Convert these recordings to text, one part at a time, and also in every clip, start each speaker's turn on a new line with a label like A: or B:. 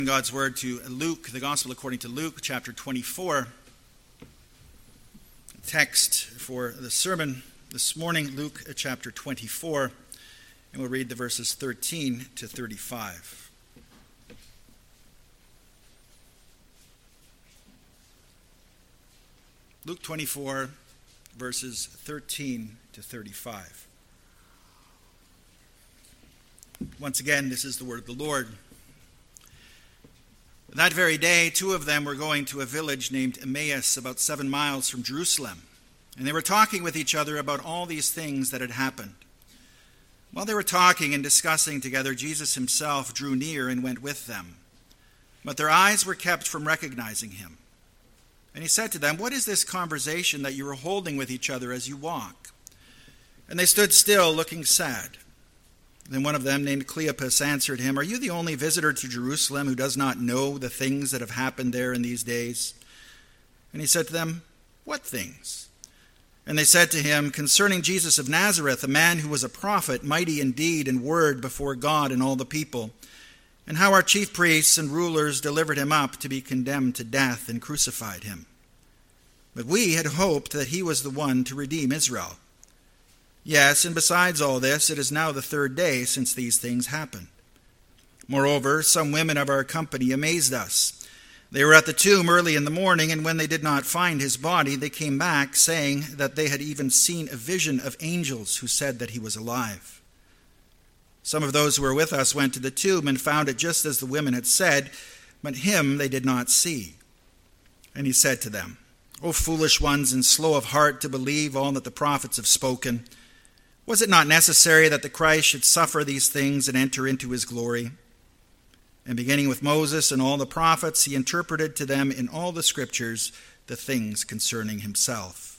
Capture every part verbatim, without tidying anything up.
A: God's word to Luke, the Gospel according to Luke, chapter twenty-four. Text for the sermon this morning, Luke chapter twenty-four, and we'll read the verses thirteen to thirty-five. Luke twenty-four, verses thirteen to thirty-five. Once again, this is the word of the Lord. That very day, two of them were going to a village named Emmaus, about seven miles from Jerusalem, and they were talking with each other about all these things that had happened. While they were talking and discussing together, Jesus himself drew near and went with them, but their eyes were kept from recognizing him. And he said to them, "What is this conversation that you are holding with each other as you walk?" And they stood still, looking sad. Then one of them, named Cleopas, answered him, "Are you the only visitor to Jerusalem who does not know the things that have happened there in these days?" And he said to them, "What things?" And they said to him, "Concerning Jesus of Nazareth, a man who was a prophet, mighty in deed and word before God and all the people, and how our chief priests and rulers delivered him up to be condemned to death and crucified him. But we had hoped that he was the one to redeem Israel. Yes, and besides all this, it is now the third day since these things happened. Moreover, some women of our company amazed us. They were at the tomb early in the morning, and when they did not find his body, they came back, saying that they had even seen a vision of angels who said that he was alive. Some of those who were with us went to the tomb and found it just as the women had said, but him they did not see." And he said to them, "O foolish ones and slow of heart to believe all that the prophets have spoken. Was it not necessary that the Christ should suffer these things and enter into his glory?" And beginning with Moses and all the prophets, he interpreted to them in all the scriptures the things concerning himself.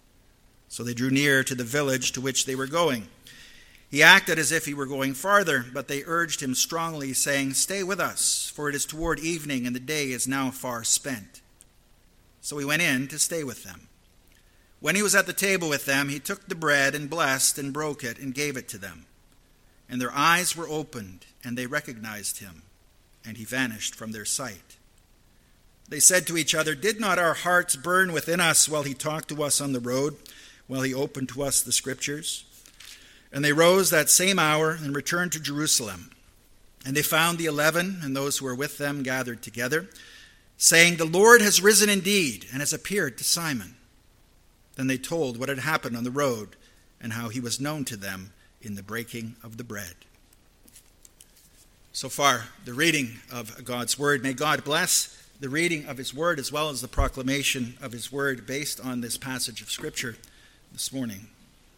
A: So they drew near to the village to which they were going. He acted as if he were going farther, but they urged him strongly, saying, "Stay with us, for it is toward evening, and the day is now far spent." So he went in to stay with them. When he was at the table with them, he took the bread and blessed and broke it and gave it to them. And their eyes were opened, and they recognized him, and he vanished from their sight. They said to each other, "Did not our hearts burn within us while he talked to us on the road, while he opened to us the scriptures?" And they rose that same hour and returned to Jerusalem. And they found the eleven and those who were with them gathered together, saying, "The Lord has risen indeed and has appeared to Simon." Then they told what had happened on the road and how he was known to them in the breaking of the bread. So far, the reading of God's word. May God bless the reading of his word as well as the proclamation of his word based on this passage of Scripture this morning.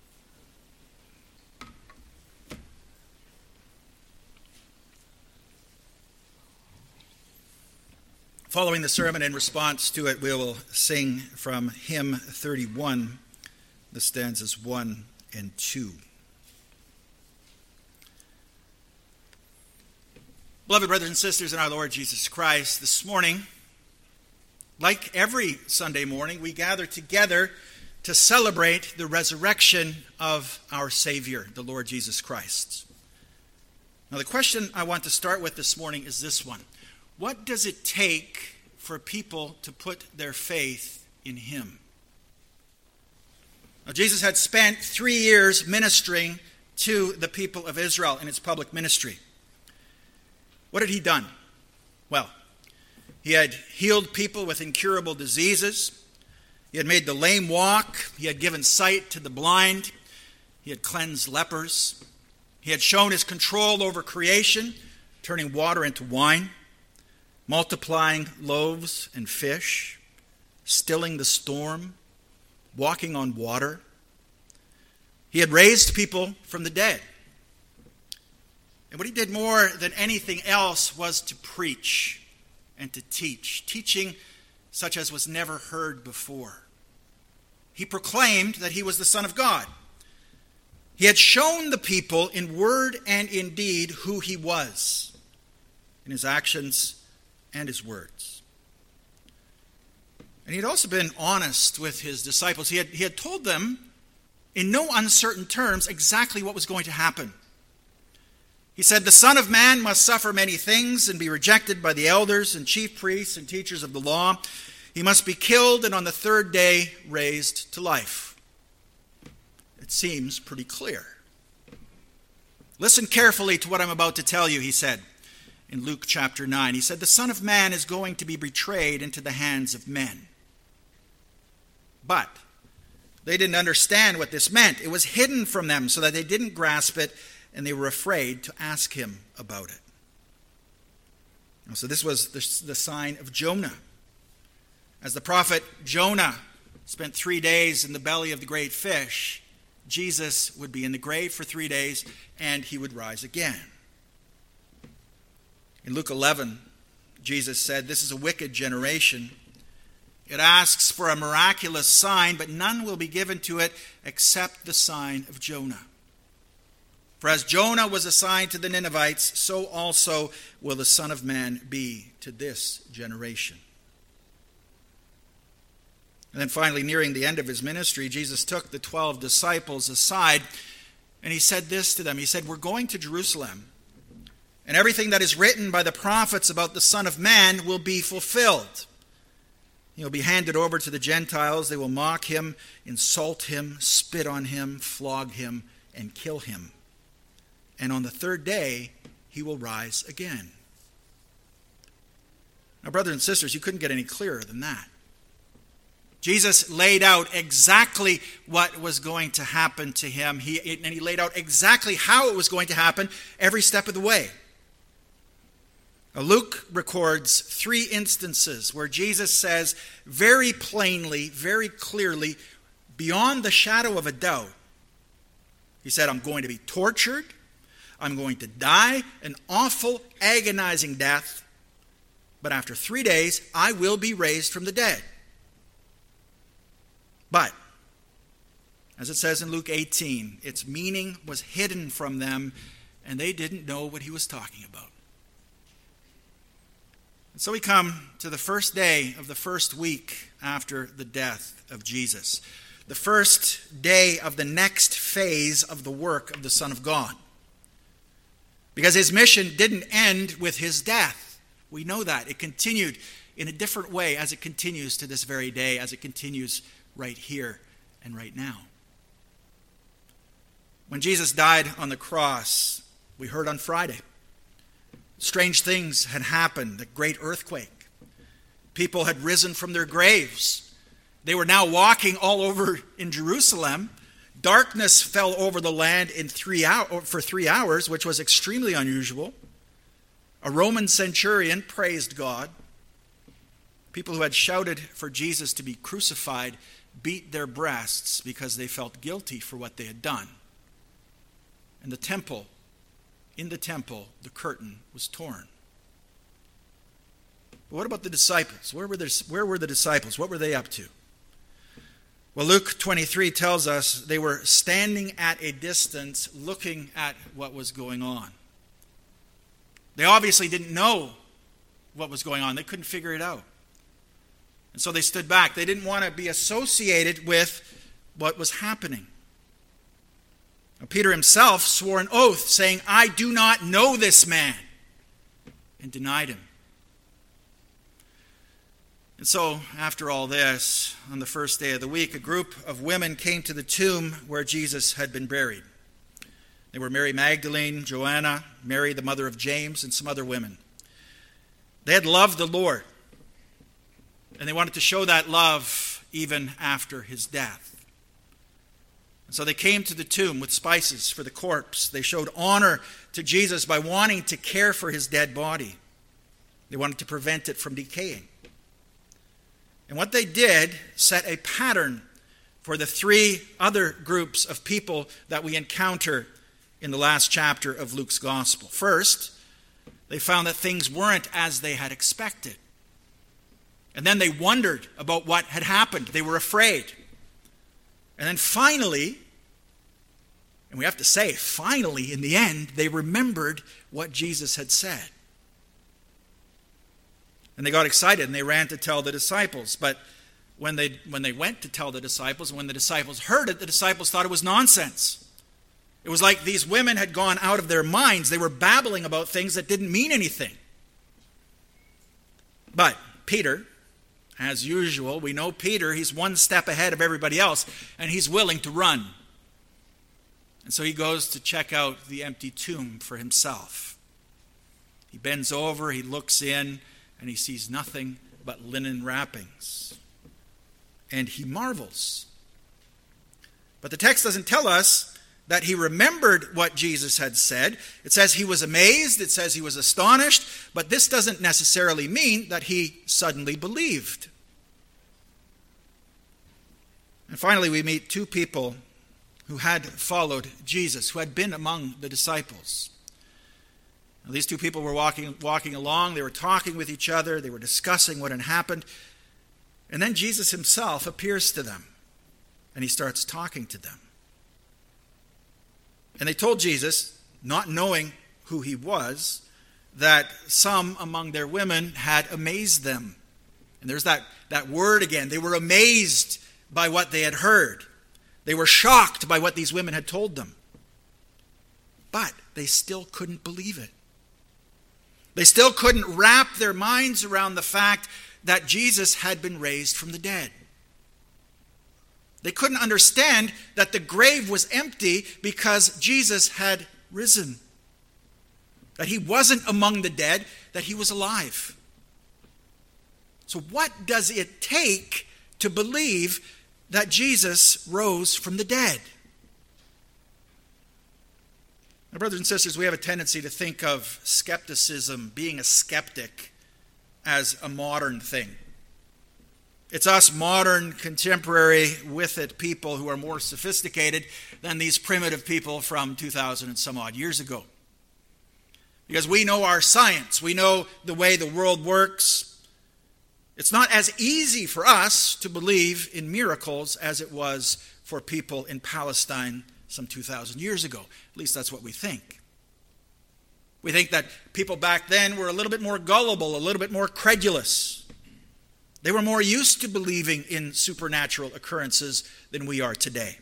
A: Following the sermon, in response to it, we will sing from hymn thirty-one, the stanzas one and two. Beloved brothers and sisters in our Lord Jesus Christ, this morning, like every Sunday morning, we gather together to celebrate the resurrection of our Savior, the Lord Jesus Christ. Now, the question I want to start with this morning is this one. What does it take for people to put their faith in him? Now, Jesus had spent three years ministering to the people of Israel in his public ministry. What had he done? Well, he had healed people with incurable diseases. He had made the lame walk. He had given sight to the blind. He had cleansed lepers. He had shown his control over creation, turning water into wine, multiplying loaves and fish, stilling the storm, walking on water. He had raised people from the dead. And what he did more than anything else was to preach and to teach, teaching such as was never heard before. He proclaimed that he was the Son of God. He had shown the people in word and in deed who he was, in his actions and his words. And he had also been honest with his disciples. He had, he had told them in no uncertain terms exactly what was going to happen. He said, "The Son of Man must suffer many things and be rejected by the elders and chief priests and teachers of the law. He must be killed and on the third day raised to life." It seems pretty clear. "Listen carefully to what I'm about to tell you," he said in Luke chapter nine. He said, "The Son of Man is going to be betrayed into the hands of men." But they didn't understand what this meant. It was hidden from them so that they didn't grasp it, and they were afraid to ask him about it. So this was the, the sign of Jonah. As the prophet Jonah spent three days in the belly of the great fish, Jesus would be in the grave for three days, and he would rise again. In Luke eleven, Jesus said, "This is a wicked generation. It asks for a miraculous sign, but none will be given to it except the sign of Jonah. For as Jonah was a sign to the Ninevites, so also will the Son of Man be to this generation." And then finally, nearing the end of his ministry, Jesus took the twelve disciples aside, and he said this to them. He said, "We're going to Jerusalem, and everything that is written by the prophets about the Son of Man will be fulfilled. He will be handed over to the Gentiles. They will mock him, insult him, spit on him, flog him, and kill him. And on the third day, he will rise again." Now, brothers and sisters, you couldn't get any clearer than that. Jesus laid out exactly what was going to happen to him. He, and he laid out exactly how it was going to happen every step of the way. Now, Luke records three instances where Jesus says very plainly, very clearly, beyond the shadow of a doubt, he said, "I'm going to be tortured. I'm going to die an awful, agonizing death. But after three days, I will be raised from the dead." But, as it says in Luke eighteen, its meaning was hidden from them, and they didn't know what he was talking about. And so we come to the first day of the first week after the death of Jesus, the first day of the next phase of the work of the Son of God. Because his mission didn't end with his death. We know that. It continued in a different way as it continues to this very day, as it continues right here and right now. When Jesus died on the cross, we heard on Friday, strange things had happened, a great earthquake. People had risen from their graves. They were now walking all over in Jerusalem. Darkness fell over the land in three hour, for three hours, which was extremely unusual. A Roman centurion praised God. People who had shouted for Jesus to be crucified beat their breasts because they felt guilty for what they had done. And the temple, in the temple, the curtain was torn. But what about the disciples? Where were the, where were the disciples? What were they up to? Well, Luke twenty-three tells us they were standing at a distance looking at what was going on. They obviously didn't know what was going on. They couldn't figure it out. And so they stood back. They didn't want to be associated with what was happening. Now, Peter himself swore an oath saying, "I do not know this man," and denied him. And so, after all this, on the first day of the week, a group of women came to the tomb where Jesus had been buried. They were Mary Magdalene, Joanna, Mary, the mother of James, and some other women. They had loved the Lord, and they wanted to show that love even after his death. And so they came to the tomb with spices for the corpse. They showed honor to Jesus by wanting to care for his dead body. They wanted to prevent it from decaying. And what they did set a pattern for the three other groups of people that we encounter in the last chapter of Luke's gospel. First, they found that things weren't as they had expected. And then they wondered about what had happened. They were afraid. And then finally, and we have to say, finally, in the end, they remembered what Jesus had said. And they got excited and they ran to tell the disciples. But when they when they went to tell the disciples, and when the disciples heard it, the disciples thought it was nonsense. It It was like these women had gone out of their minds. They were babbling about things that didn't mean anything. But Peter, as usual, we know Peter, he's one step ahead of everybody else, and he's willing to run. And so he goes to check out the empty tomb for himself. He bends over, he looks in, and he sees nothing but linen wrappings. And he marvels. But the text doesn't tell us that he remembered what Jesus had said. It says he was amazed, it says he was astonished, but this doesn't necessarily mean that he suddenly believed. And finally, we meet two people who had followed Jesus, who had been among the disciples. Now, these two people were walking, walking along, they were talking with each other, they were discussing what had happened, and then Jesus himself appears to them, and he starts talking to them. And they told Jesus, not knowing who he was, that some among their women had amazed them. And there's that, that word again. They were amazed by what they had heard. They were shocked by what these women had told them. But they still couldn't believe it. They still couldn't wrap their minds around the fact that Jesus had been raised from the dead. They couldn't understand that the grave was empty because Jesus had risen. That he wasn't among the dead, that he was alive. So what does it take to believe that Jesus rose from the dead? Now, brothers and sisters, we have a tendency to think of skepticism, being a skeptic, as a modern thing. It's us modern, contemporary, with it people who are more sophisticated than these primitive people from two thousand and some odd years ago. Because we know our science, we know the way the world works. It's not as easy for us to believe in miracles as it was for people in Palestine some two thousand years ago. At least that's what we think. We think that people back then were a little bit more gullible, a little bit more credulous. They were more used to believing in supernatural occurrences than we are today.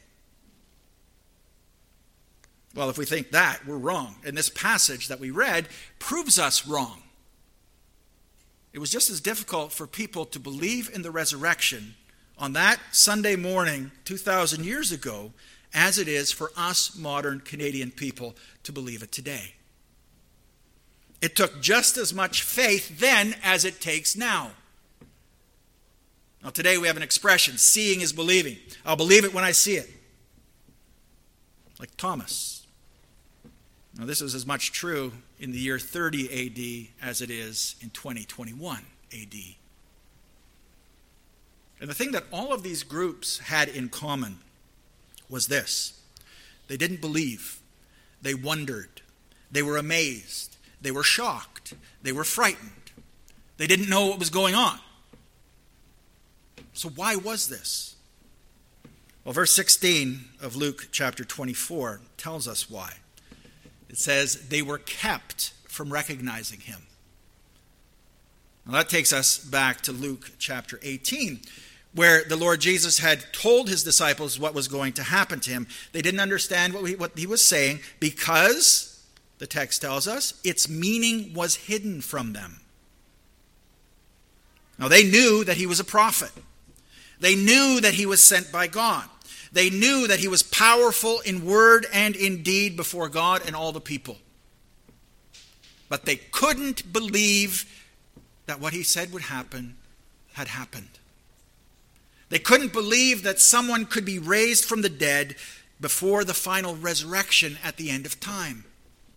A: Well, if we think that, we're wrong. And this passage that we read proves us wrong. It was just as difficult for people to believe in the resurrection on that Sunday morning two thousand years ago as it is for us modern Canadian people to believe it today. It took just as much faith then as it takes now. Now, today we have an expression, seeing is believing. I'll believe it when I see it. Like Thomas. Now, this is as much true in the year thirty A D as it is in twenty twenty-one A D. And the thing that all of these groups had in common was this. They didn't believe. They wondered. They were amazed. They were shocked. They were frightened. They didn't know what was going on. So why was this? Well, verse sixteen of Luke chapter twenty-four tells us why. It says, they were kept from recognizing him. Now that takes us back to Luke chapter eighteen, where the Lord Jesus had told his disciples what was going to happen to him. They didn't understand what he, what he was saying because, the text tells us, its meaning was hidden from them. Now they knew that he was a prophet. They knew that he was sent by God. They knew that he was powerful in word and in deed before God and all the people. But they couldn't believe that what he said would happen had happened. They couldn't believe that someone could be raised from the dead before the final resurrection at the end of time.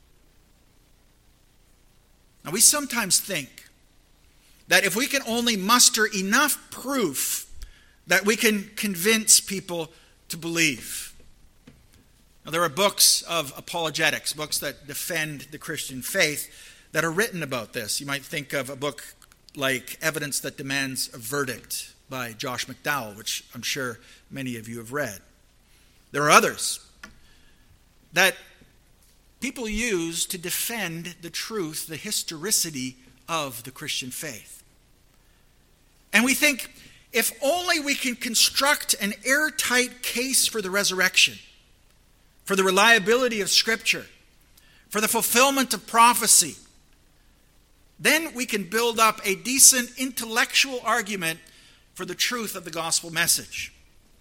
A: Now, we sometimes think that if we can only muster enough proof that we can convince people to believe. Now, there are books of apologetics, books that defend the Christian faith, that are written about this. You might think of a book like Evidence That Demands a Verdict by Josh McDowell, which I'm sure many of you have read. There are others that people use to defend the truth, the historicity of the Christian faith. And we think, if only we can construct an airtight case for the resurrection, for the reliability of Scripture, for the fulfillment of prophecy, then we can build up a decent intellectual argument for the truth of the gospel message.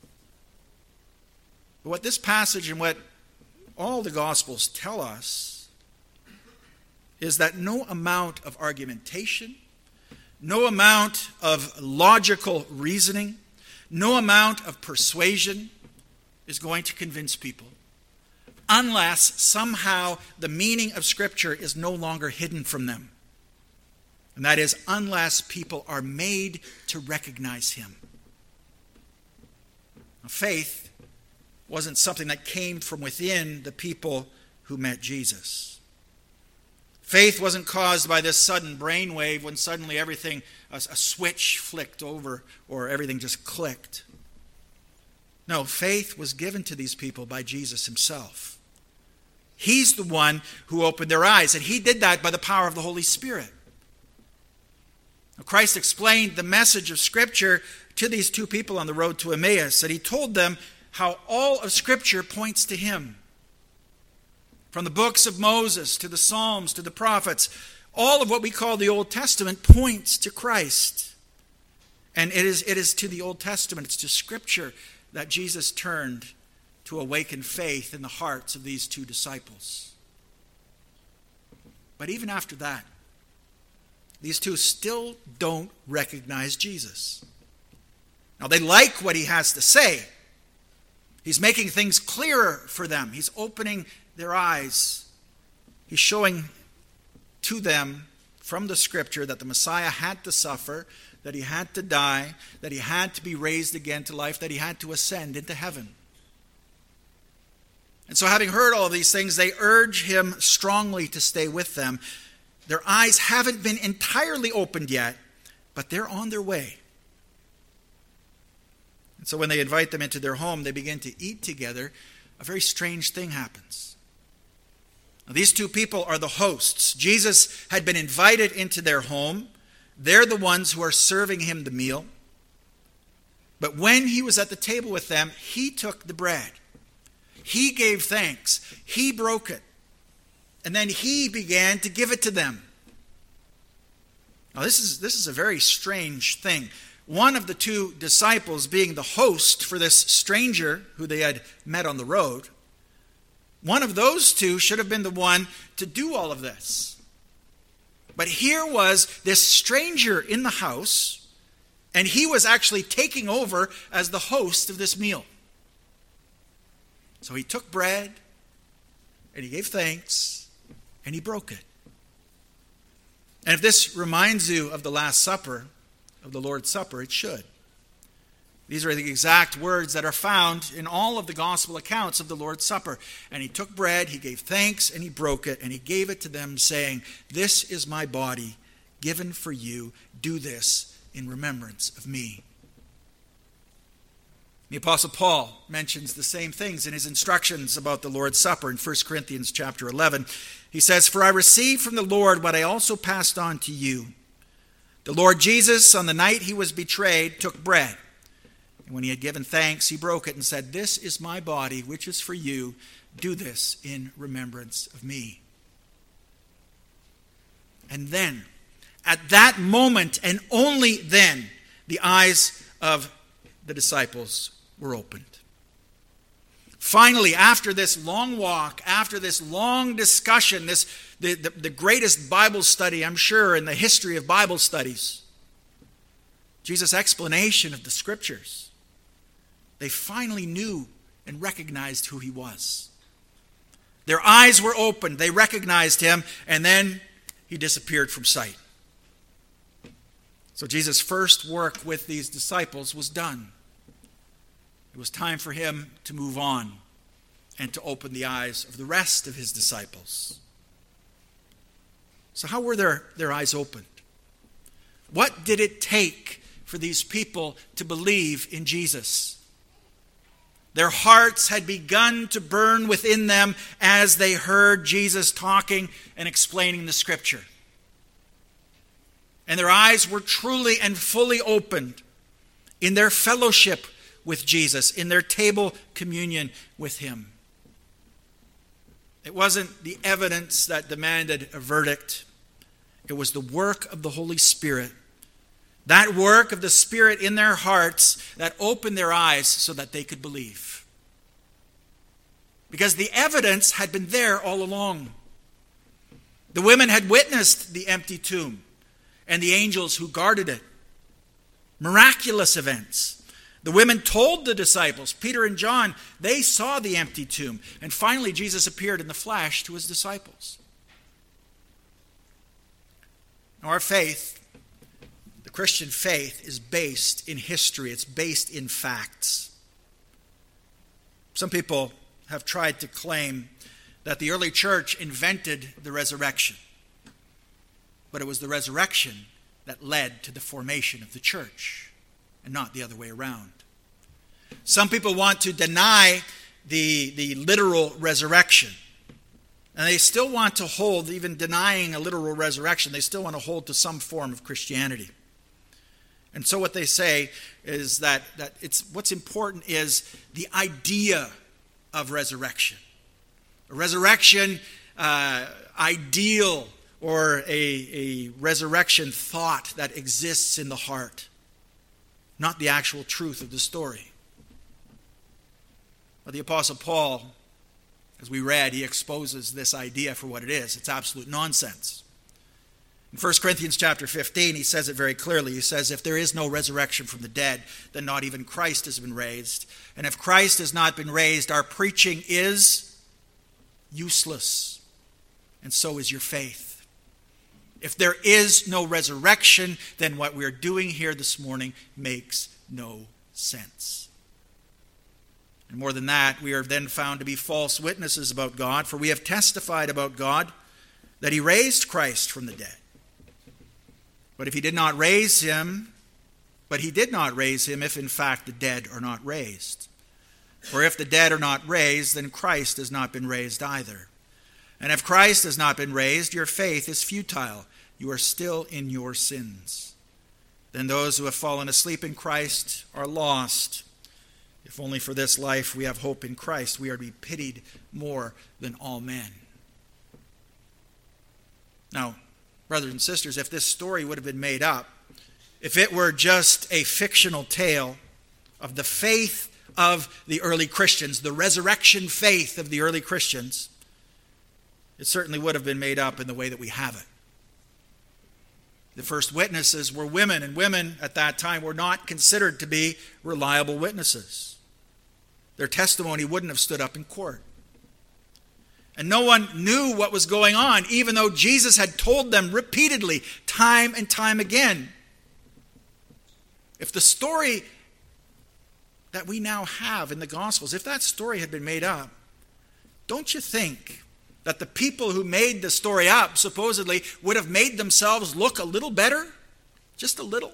A: But what this passage and what all the Gospels tell us is that no amount of argumentation, no amount of logical reasoning, no amount of persuasion is going to convince people unless somehow the meaning of Scripture is no longer hidden from them. And that is, unless people are made to recognize him. Now, faith wasn't something that came from within the people who met Jesus. Faith wasn't caused by this sudden brainwave when suddenly everything, a, a switch flicked over or everything just clicked. No, faith was given to these people by Jesus himself. He's the one who opened their eyes, and he did that by the power of the Holy Spirit. Now, Christ explained the message of Scripture to these two people on the road to Emmaus, and he told them how all of Scripture points to him. From the books of Moses to the Psalms to the prophets, all of what we call the Old Testament points to Christ. And it is, it is to the Old Testament, it's to Scripture that Jesus turned to awaken faith in the hearts of these two disciples. But even after that, these two still don't recognize Jesus. Now, they like what he has to say. He's making things clearer for them. He's opening their eyes. He's showing to them from the Scripture that the Messiah had to suffer, that he had to die, that he had to be raised again to life, that he had to ascend into heaven. And so, having heard all of these things, they urge him strongly to stay with them. Their eyes haven't been entirely opened yet, but they're on their way. And so when they invite them into their home, they begin to eat together. A very strange thing happens. Now, these two people are the hosts. Jesus had been invited into their home. They're the ones who are serving him the meal. But when he was at the table with them, he took the bread. He gave thanks. He broke it. And then he began to give it to them. Now this is, this is a very strange thing. One of the two disciples being the host for this stranger who they had met on the road, one of those two should have been the one to do all of this. But here was this stranger in the house, and he was actually taking over as the host of this meal. So he took bread, and he gave thanks, and he broke it. And if this reminds you of the Last Supper, of the Lord's Supper, it should. These are the exact words that are found in all of the gospel accounts of the Lord's Supper. And he took bread, he gave thanks, and he broke it, and he gave it to them, saying, "This is my body given for you. Do this in remembrance of me." The Apostle Paul mentions the same things in his instructions about the Lord's Supper in First Corinthians chapter eleven. He says, "For I received from the Lord what I also passed on to you. The Lord Jesus, on the night he was betrayed, took bread. And when he had given thanks, he broke it and said, 'This is my body, which is for you. Do this in remembrance of me.'" And then, at that moment, and only then, the eyes of the disciples were opened. Finally, after this long walk, after this long discussion, this the, the, the greatest Bible study, I'm sure, in the history of Bible studies, Jesus' explanation of the Scriptures, they finally knew and recognized who he was. Their eyes were opened, they recognized him, and then he disappeared from sight. So Jesus' first work with these disciples was done. It was time for him to move on and to open the eyes of the rest of his disciples. So how were their, their eyes opened? What did it take for these people to believe in Jesus? Their hearts had begun to burn within them as they heard Jesus talking and explaining the Scripture. And their eyes were truly and fully opened in their fellowship with Jesus, in their table communion with him. It wasn't the evidence that demanded a verdict. It was the work of the Holy Spirit. That work of the Spirit in their hearts that opened their eyes so that they could believe. Because the evidence had been there all along. The women had witnessed the empty tomb and the angels who guarded it. Miraculous events. The women told the disciples, Peter and John, they saw the empty tomb. And finally, Jesus appeared in the flesh to his disciples. Now, our faith, the Christian faith, is based in history. It's based in facts. Some people have tried to claim that the early church invented the resurrection. But it was the resurrection that led to the formation of the church, and not the other way around. Some people want to deny the, the literal resurrection. And they still want to hold, even denying a literal resurrection, they still want to hold to some form of Christianity. And so what they say is that, that it's what's important is the idea of resurrection. A resurrection uh, ideal or a, a resurrection thought that exists in the heart, not the actual truth of the story. But the Apostle Paul, as we read, he exposes this idea for what it is. It's absolute nonsense. In First Corinthians chapter fifteen, he says it very clearly. He says, if there is no resurrection from the dead, then not even Christ has been raised. And if Christ has not been raised, our preaching is useless. And so is your faith. If there is no resurrection, then what we're doing here this morning makes no sense. And more than that, we are then found to be false witnesses about God, for we have testified about God that he raised Christ from the dead. But if he did not raise him, but he did not raise him if in fact the dead are not raised. For if the dead are not raised, then Christ has not been raised either. And if Christ has not been raised, your faith is futile. You are still in your sins. Then those who have fallen asleep in Christ are lost. If only for this life we have hope in Christ, we are to be pitied more than all men. Now, brothers and sisters, if this story would have been made up, if it were just a fictional tale of the faith of the early Christians, the resurrection faith of the early Christians, it certainly would have been made up in the way that we have it. The first witnesses were women, and women at that time were not considered to be reliable witnesses. Their testimony wouldn't have stood up in court. And no one knew what was going on, even though Jesus had told them repeatedly, time and time again. If the story that we now have in the Gospels, if that story had been made up, don't you think that the people who made the story up, supposedly, would have made themselves look a little better? Just a little.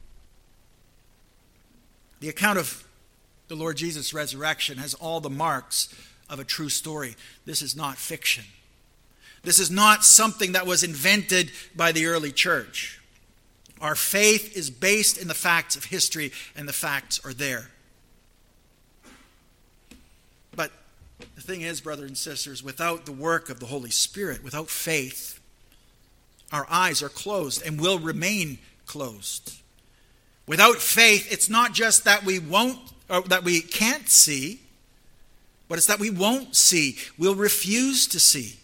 A: The account of the Lord Jesus' resurrection has all the marks of a true story. This is not fiction. This is not something that was invented by the early church. Our faith is based in the facts of history, and the facts are there. But the thing is, brothers and sisters, without the work of the Holy Spirit, without faith, our eyes are closed and will remain closed. Without faith, it's not just that we won't, or that we can't see, but it's that we won't see. We'll refuse to see.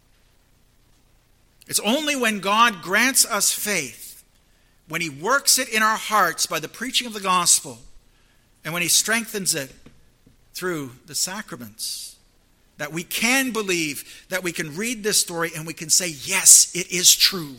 A: It's only when God grants us faith, when he works it in our hearts by the preaching of the gospel, and when he strengthens it through the sacraments, that we can believe, that we can read this story and we can say, yes, it is true.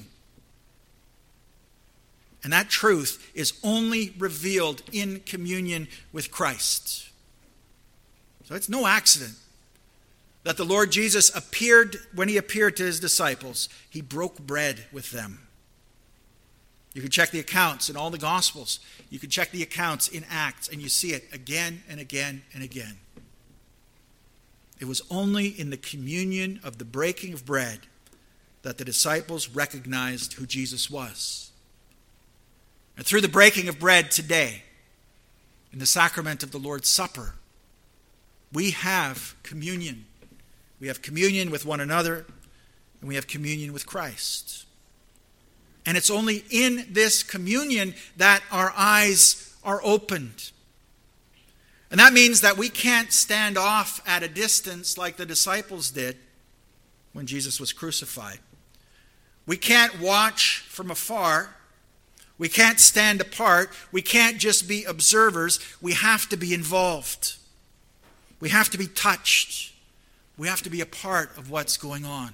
A: And that truth is only revealed in communion with Christ. So it's no accident that the Lord Jesus appeared, when he appeared to his disciples, he broke bread with them. You can check the accounts in all the Gospels. You can check the accounts in Acts, and you see it again and again and again. It was only in the communion of the breaking of bread that the disciples recognized who Jesus was. And through the breaking of bread today, in the sacrament of the Lord's Supper, we have communion We have communion with one another, and we have communion with Christ. And it's only in this communion that our eyes are opened. And that means that we can't stand off at a distance like the disciples did when Jesus was crucified. We can't watch from afar. We can't stand apart. We can't just be observers. We have to be involved. We have to be touched. We have to be a part of what's going on.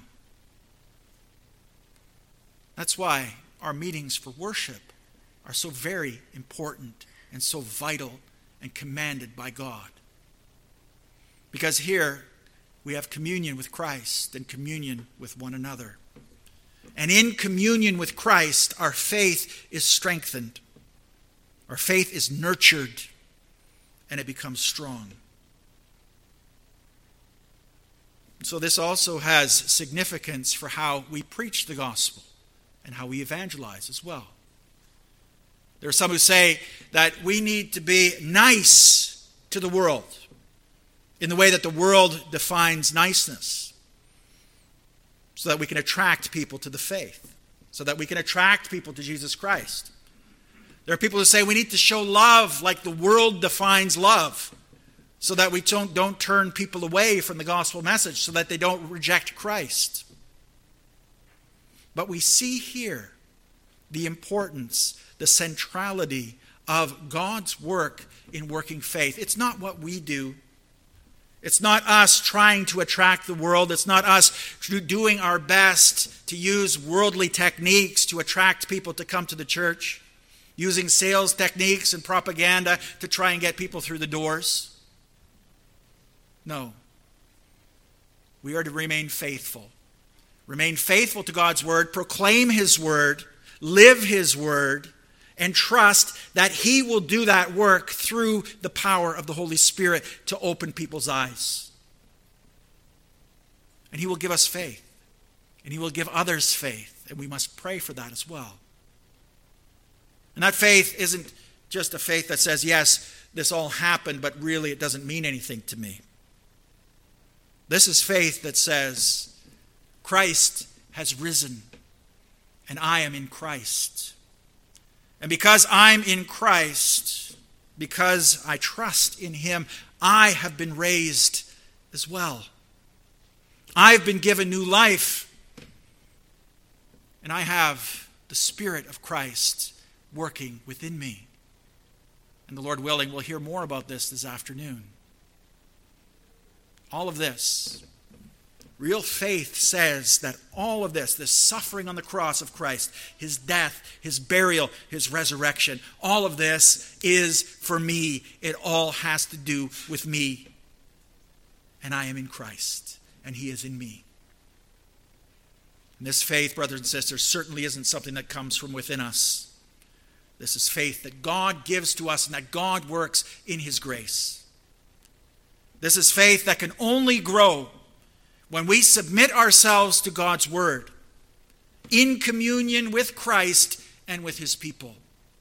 A: That's why our meetings for worship are so very important and so vital and commanded by God. Because here we have communion with Christ and communion with one another. And in communion with Christ, our faith is strengthened. Our faith is nurtured, and it becomes strong. So this also has significance for how we preach the gospel and how we evangelize as well. There are some who say that we need to be nice to the world in the way that the world defines niceness, so that we can attract people to the faith, so that we can attract people to Jesus Christ. There are people who say we need to show love like the world defines love, so that we don't, don't turn people away from the gospel message, so that they don't reject Christ. But we see here the importance, the centrality of God's work in working faith. It's not what we do. It's not us trying to attract the world. It's not us doing our best to use worldly techniques to attract people to come to the church, using sales techniques and propaganda to try and get people through the doors. No. We are to remain faithful. Remain faithful to God's word, proclaim his word, live his word, and trust that he will do that work through the power of the Holy Spirit to open people's eyes. And he will give us faith. And he will give others faith. And we must pray for that as well. And that faith isn't just a faith that says, yes, this all happened, but really it doesn't mean anything to me. This is faith that says, Christ has risen, and I am in Christ. And because I'm in Christ, because I trust in him, I have been raised as well. I've been given new life. And I have the Spirit of Christ working within me. And the Lord willing, we'll hear more about this this afternoon. All of this, real faith says that all of this, this suffering on the cross of Christ, his death, his burial, his resurrection, all of this is for me. It all has to do with me. And I am in Christ, and he is in me. And this faith, brothers and sisters, certainly isn't something that comes from within us. This is faith that God gives to us and that God works in his grace. This is faith that can only grow when we submit ourselves to God's word, in communion with Christ and with his people.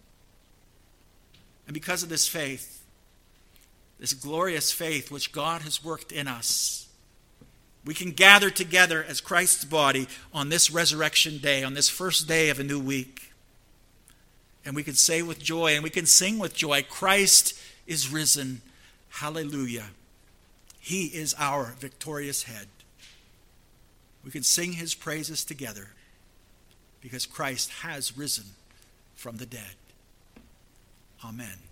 A: And because of this faith, this glorious faith which God has worked in us, we can gather together as Christ's body on this resurrection day, on this first day of a new week. And we can say with joy, and we can sing with joy, Christ is risen. Hallelujah. He is our victorious head. We can sing his praises together because Christ has risen from the dead. Amen.